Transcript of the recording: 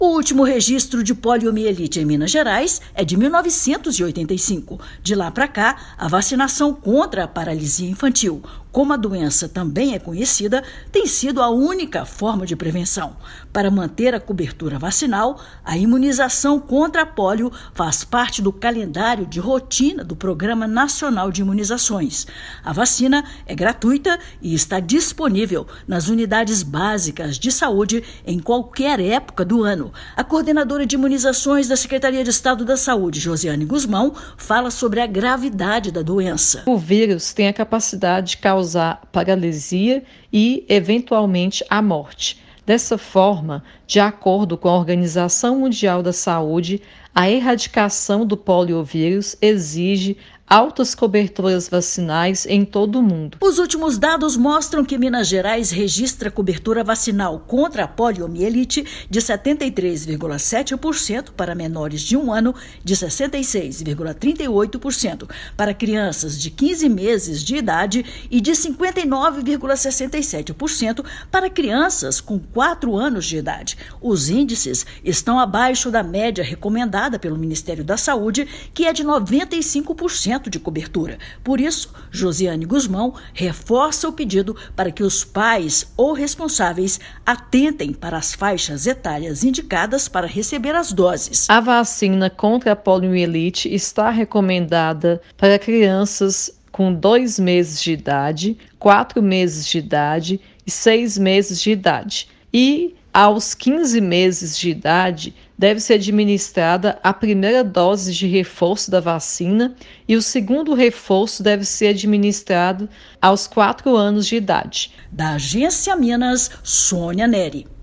O último registro de poliomielite em Minas Gerais é de 1985. De lá para cá, a vacinação contra a paralisia infantil, como a doença também é conhecida, tem sido a única forma de prevenção. Para manter a cobertura vacinal, a imunização contra a polio faz parte do calendário de rotina do Programa Nacional de Imunizações. A vacina é gratuita e está disponível nas unidades básicas de saúde em qualquer época do ano. A coordenadora de imunizações da Secretaria de Estado da Saúde, Josiane Guzmão, fala sobre a gravidade da doença. O vírus tem a capacidade de causar paralisia e, eventualmente, a morte. Dessa forma, de acordo com a Organização Mundial da Saúde, a erradicação do poliovírus exige altas coberturas vacinais em todo o mundo. Os últimos dados mostram que Minas Gerais registra cobertura vacinal contra a poliomielite de 73,7% para menores de 1 ano, de 66,38% para crianças de 15 meses de idade e de 59,67% para crianças com 4 anos de idade. Os índices estão abaixo da média recomendada pelo Ministério da Saúde, que é de 95% de cobertura. Por isso, Josiane Guzmão reforça o pedido para que os pais ou responsáveis atentem para as faixas etárias indicadas para receber as doses. A vacina contra a poliomielite está recomendada para crianças com 2 meses de idade, 4 meses de idade e 6 meses de idade. E aos 15 meses de idade, deve ser administrada a primeira dose de reforço da vacina e o segundo reforço deve ser administrado aos 4 anos de idade. Da Agência Minas, Sônia Neri.